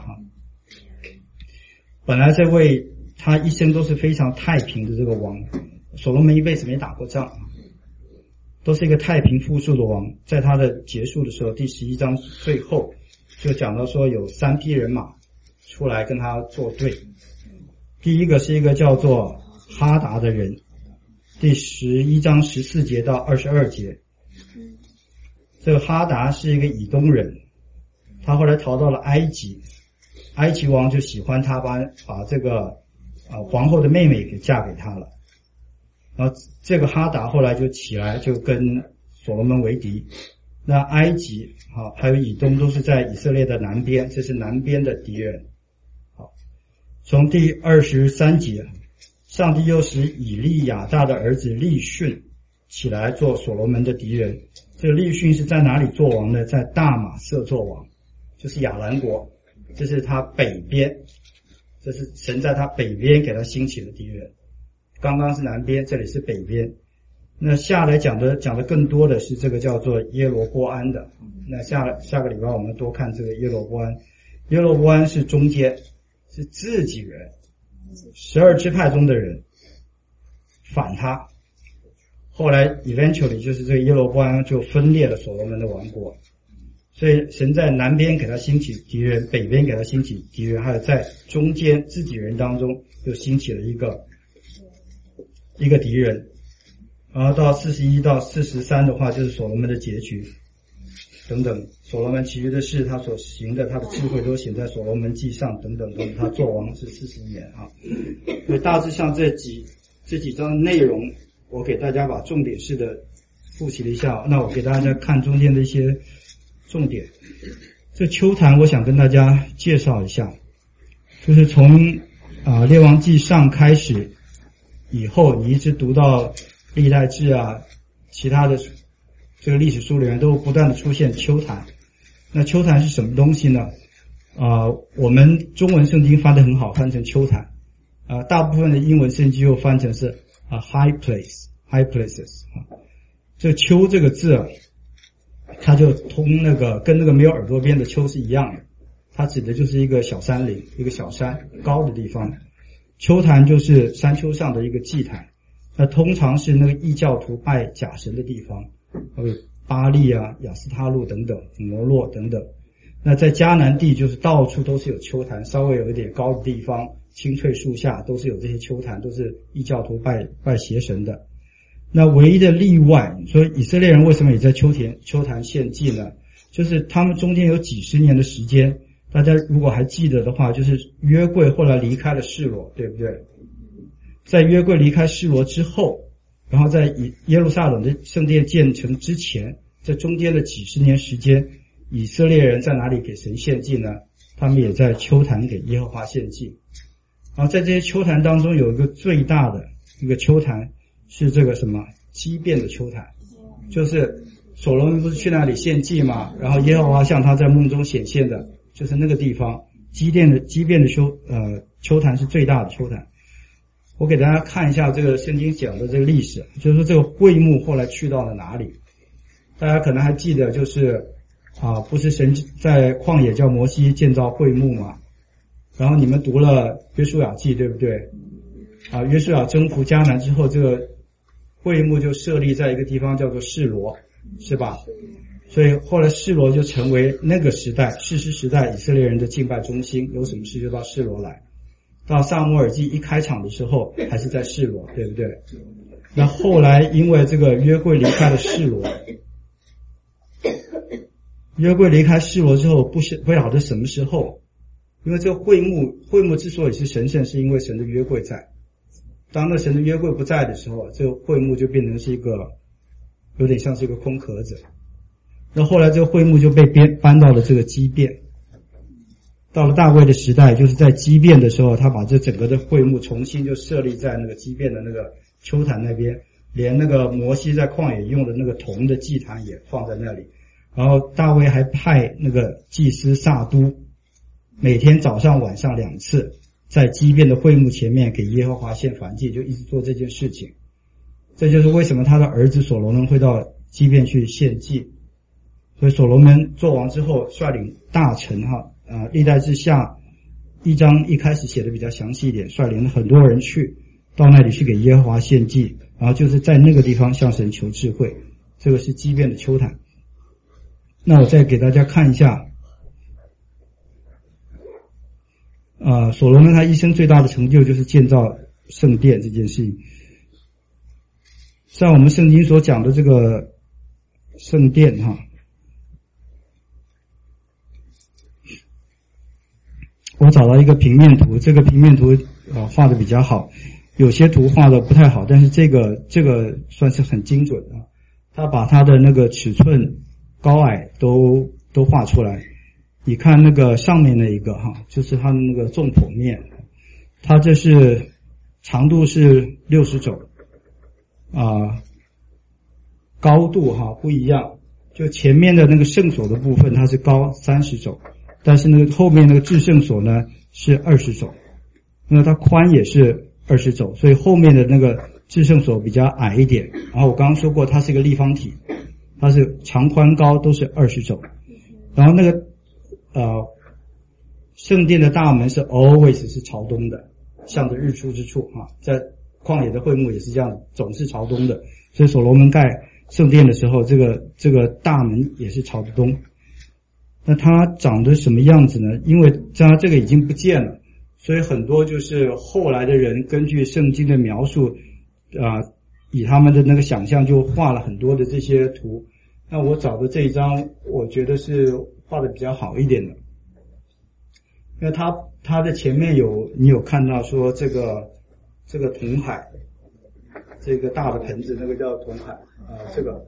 本来这位他一生都是非常太平的这个王，所罗门一辈子没打过仗，都是一个太平富庶的王。在他的结束的时候，第11章最后就讲到说有3匹人马出来跟他作对。第一个是一个叫做哈达的人，第11章14节到22节。这个哈达是一个以东人，他后来逃到了埃及，埃及王就喜欢他，把这个皇后的妹妹给嫁给他了。然后这个哈达后来就起来就跟所罗门为敌。那埃及还有以东都是在以色列的南边，这是南边的敌人。从第23节，上帝又使以利亚大的儿子利逊起来做所罗门的敌人。这个利逊是在哪里做王呢？在大马色做王，就是亚兰国，这是他北边，这是神在他北边给他兴起的敌人。刚刚是南边，这里是北边。那下来讲的更多的是这个叫做耶罗波安的。那下个礼拜我们多看这个耶罗波安。耶罗波安是中间，是自己人，12支派中的人反他。后来 eventually 就是这个耶罗波安就分裂了所罗门的王国。所以神在南边给他兴起敌人，北边给他兴起敌人，还有在中间自己人当中又兴起了一个敌人。然后到41到43的话就是所罗门的结局等等，所罗门其余的事他所行的，他的智慧都写在所罗门记上等等等等，他做王是40年所以大致上这几章的内容我给大家把重点式的复习了一下。那我给大家看中间的一些重点。这秋坛我想跟大家介绍一下，就是从列王记上开始以后，你一直读到历代志其他的这个历史书里面都不断的出现秋坛。那秋坛是什么东西呢？我们中文圣经翻得很好，翻成秋坛。大部分的英文圣经又翻成是high places。这秋这个字它就跟那个没有耳朵边的秋是一样的，它指的就是一个小山岭，一个小山高的地方。秋坛就是山丘上的一个祭坛，那通常是那个异教徒拜假神的地方，巴利亚斯他路等等，摩洛等等。那在迦南地就是到处都是有秋坛，稍微有一点高的地方，青翠树下都是有这些秋坛，都是异教徒拜邪神的。那唯一的例外，说以色列人为什么也在秋坛献祭呢？就是他们中间有几十年的时间，大家如果还记得的话，就是约柜后来离开了示罗，对不对？在约柜离开示罗之后，然后在耶路撒冷的圣殿建成之前，这中间的几十年时间，以色列人在哪里给神献祭呢？他们也在秋坛给耶和华献祭。然后在这些秋坛当中有一个最大的一个秋坛是这个什么基遍的秋坛，就是所罗门不是去那里献祭吗？然后耶和华向他在梦中显现的，就是那个地方。基遍的秋坛是最大的秋坛。我给大家看一下这个圣经讲的这个历史，就是说这个会幕后来去到了哪里。大家可能还记得，就是不是神在旷野叫摩西建造会幕吗？然后你们读了约书亚记，对不对？约书亚征服迦南之后，这个会幕就设立在一个地方叫做示罗，是吧？所以后来示罗就成为那个时代士师时代以色列人的敬拜中心，有什么事就到示罗来。到撒母耳记一开场的时候还是在示罗，对不对？那后来因为这个约柜离开了示罗，约柜离开示罗之后不晓得什么时候，因为这个会幕之所以是神圣，是因为神的约柜在。当那神的约柜不在的时候，这个会幕就变成是一个有点像是一个空壳子。那后来这个会幕就被搬到了这个基遍。到了大卫的时代，就是在基遍的时候，他把这整个的会幕重新就设立在那个基遍的那个秋坛那边。 连那个摩西在旷野用的那个铜的祭坛也放在那里。然后大卫还派那个祭司撒都每天早上晚上2次在基遍的会幕前面给耶和华献燔祭，就一直做这件事情。这就是为什么他的儿子所罗门会到基遍去献祭。所以所罗门做王之后率领大臣历代志下1章一开始写的比较详细一点，率领了很多人去到那里去给耶和华献祭，然后就是在那个地方向神求智慧。这个是基遍的丘坛。那我再给大家看一下所罗门他一生最大的成就就是建造圣殿这件事情。像我们圣经所讲的这个圣殿我找到一个平面图，这个平面图画的比较好，有些图画的不太好，但是这个算是很精准他把他的那个尺寸高矮都画出来。你看那个上面那一个就是它的那个纵剖面，它这是长度是60肘高度不一样，就前面的那个圣所的部分它是高30肘，但是那个后面那个至圣所呢是20肘，那它宽也是20肘，所以后面的那个至圣所比较矮一点。然后我刚刚说过它是一个立方体，它是长宽高都是20肘。然后那个圣殿的大门是 always 是朝东的，向着日出之处在旷野的会幕也是这样，总是朝东的。所以所罗门盖圣殿的时候，这个大门也是朝着东。那它长得什么样子呢？因为它这个已经不见了，所以很多就是后来的人根据圣经的描述以他们的那个想象就画了很多的这些图。那我找的这一张我觉得是画的比较好一点的，因为它的前面你有看到说这个铜海，这个大的盆子那个叫铜海这个，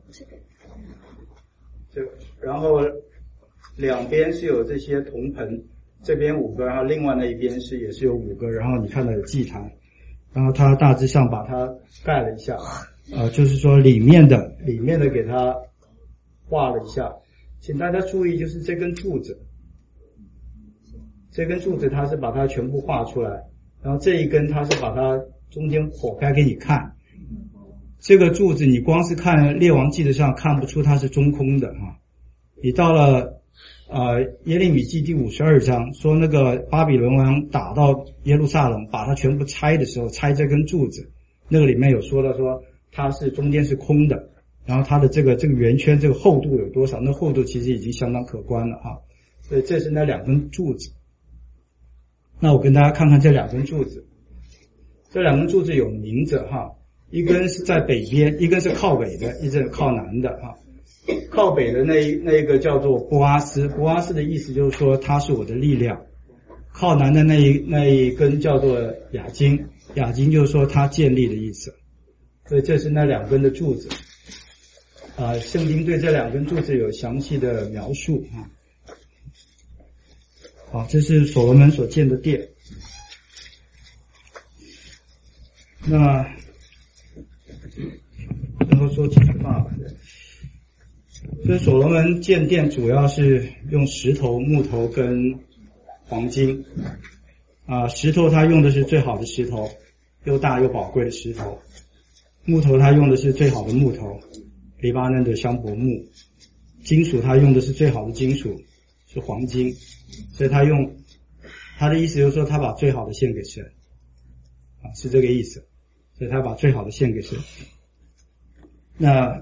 然后两边是有这些铜盆，这边5个，然后另外那一边也是有5个，然后你看到有祭坛，然后它大致上把它盖了一下就是说里面的给它画了一下。请大家注意，就是这根柱子它是把它全部画出来，然后这一根它是把它中间剖开给你看。这个柱子你光是看列王记的上看不出它是中空的你到了耶利米记第52章说那个巴比伦王打到耶路撒冷把它全部拆的时候，拆这根柱子，那个里面有说到说它是中间是空的，然后它的这个圆圈这个厚度有多少，那厚度其实已经相当可观了所以这是那2根柱子。那我跟大家看看这2根柱子，这2根柱子有名字一根是在北边，一根是靠北的，一根是靠南的靠北的那一个叫做波阿斯，波阿斯的意思就是说他是我的力量。靠南的那一根叫做雅金，雅金就是说他建立的意思。所以这是那2根的柱子圣经对这2根柱子有详细的描述好，这是所罗门所建的殿。那最后说几句话吧。所以所罗门建殿主要是用石头、木头跟黄金石头他用的是最好的石头，又大又宝贵的石头。木头他用的是最好的木头，黎巴嫩的香柏木。金属他用的是最好的金属，是黄金。所以他的意思就是说他把最好的献给神是这个意思。所以他把最好的献给神。那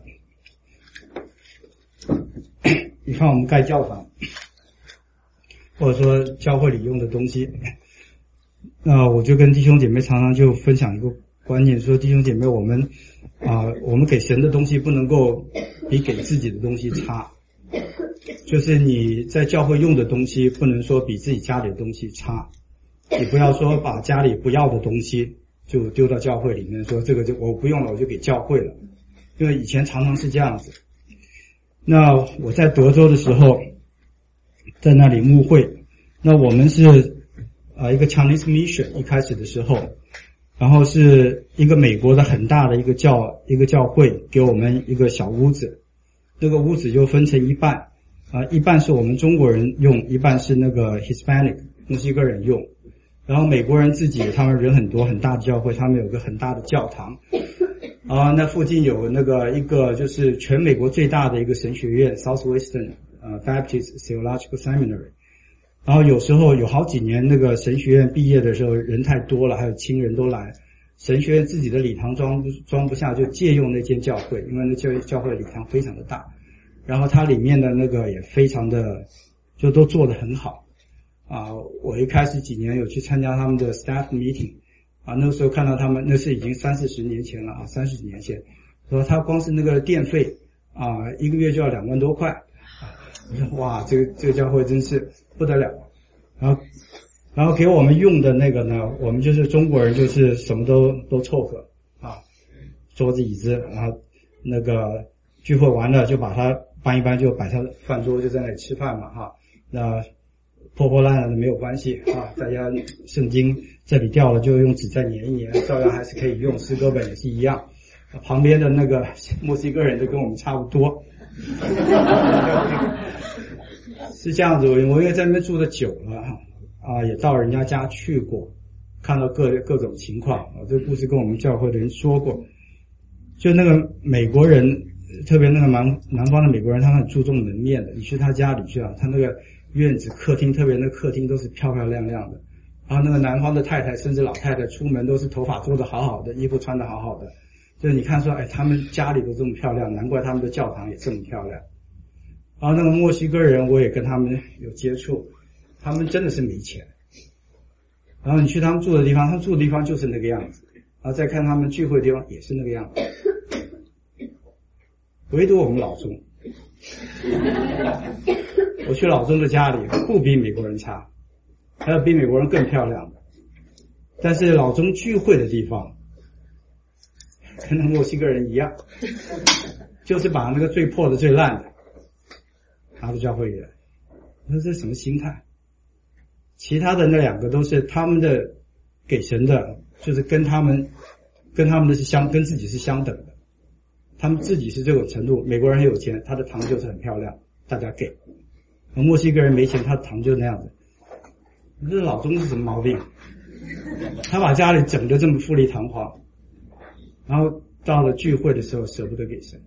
你看我们盖教堂或者说教会里用的东西，那我就跟弟兄姐妹常常就分享一个观念，说弟兄姐妹我们给神的东西不能够比给自己的东西差，就是你在教会用的东西不能说比自己家里的东西差，你不要说把家里不要的东西就丢到教会里面，说这个就我不用了我就给教会了，因为以前常常是这样子。那我在德州的时候在那里牧会，那我们是一个 Chinese Mission 一开始的时候， 然后是一个美国的很大的一个教会给我们一个小屋子，这个屋子就分成一半一半是我们中国人用，一半是那个 Hispanic 墨西哥人用。然后美国人自己他们人很多，很大的教会，他们有个很大的教堂那附近有那个一个就是全美国最大的一个神学院 Southwestern Baptist Theological Seminary。然后有时候有好几年那个神学院毕业的时候人太多了，还有亲人都来，神学院自己的礼堂装不下，就借用那间教会，因为那教会礼堂非常的大，然后它里面的那个也非常的就都做得很好我一开始几年有去参加他们的 staff meeting那个时候看到他们，那是已经30-40年前了30几年前，说他光是那个电费一个月就要2万多块我说哇，这个教会真是不得了。然后给我们用的那个呢，我们就是中国人，就是什么都凑合桌子椅子，然后那个聚会完了就把它搬一搬，就摆上饭桌，就在那里吃饭嘛那破破烂烂的没有关系大家圣经这里掉了就用纸再粘一粘，照样还是可以用，诗歌本也是一样。旁边的那个墨西哥人都跟我们差不多是这样子。我因为在那边住的久了也到人家家去过，看到各种情况这个故事跟我们教会的人说过。就那个美国人，特别那个南方的美国人，他们很注重门面的，你去他家里去他那个院子客厅，特别那个客厅都是漂漂亮亮的，然后那个南方的太太甚至老太太出门都是头发做得好好的，衣服穿得好好的，就是你看说他们家里都这么漂亮，难怪他们的教堂也这么漂亮。然后那个墨西哥人我也跟他们有接触，他们真的是没钱，然后你去他们住的地方，他们住的地方就是那个样子，然后再看他们聚会的地方也是那个样子，唯独我们老中我去老中的家里不比美国人差，还有比美国人更漂亮的，但是老中聚会的地方跟那墨西哥人一样，就是把那个最破的最烂的拿到教会里来。我说这是什么心态？其他的那2个都是他们的给神的，就是跟他们的是跟自己是相等的，他们自己是这种程度。美国人很有钱，他的堂就是很漂亮，大家给。墨西哥人没钱，他的堂就那样子。这老中是什么毛病？他把家里整得这么富丽堂皇，然后到了聚会的时候舍不得给神。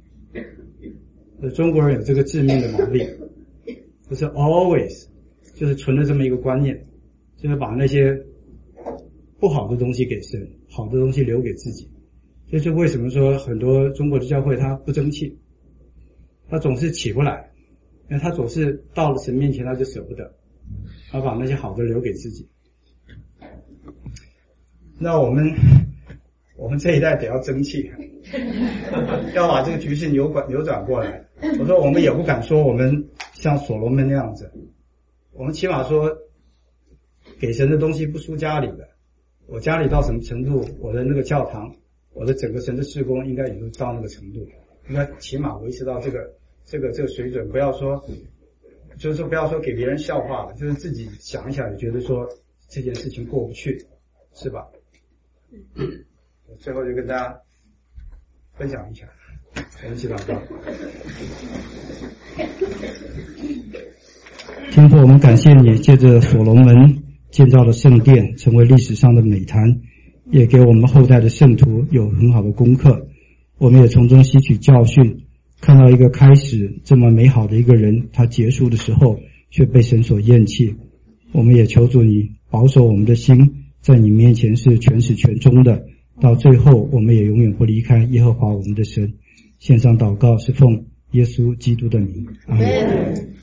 中国人有这个致命的毛病，就是 always 就是存了这么一个观念，就是把那些不好的东西给神，好的东西留给自己。这就为什么说很多中国的教会他不争气，他总是起不来，因为他总是到了神面前他就舍不得，他把那些好的留给自己。那我们这一代得要争气要把这个局势扭转过来。我说我们也不敢说我们像所罗门那样子，我们起码说给神的东西不输家里的，我家里到什么程度，我的那个教堂，我的整个神的事工应该也就到那个程度，应该起码维持到这个水准，不要说就是说不要说给别人笑话了，就是自己想一想也觉得说这件事情过不去，是吧？最后就跟大家分享一下，我们一起祷告。天父，我们感谢你，借着所罗门建造了圣殿，成为历史上的美谈，也给我们后代的圣徒有很好的功课。我们也从中吸取教训，看到一个开始这么美好的一个人，他结束的时候却被神所厌弃。我们也求主你保守我们的心，在你面前是全始全终的，到最后我们也永远不离开耶和华我们的神。献上祷告是奉耶稣基督的名，阿们。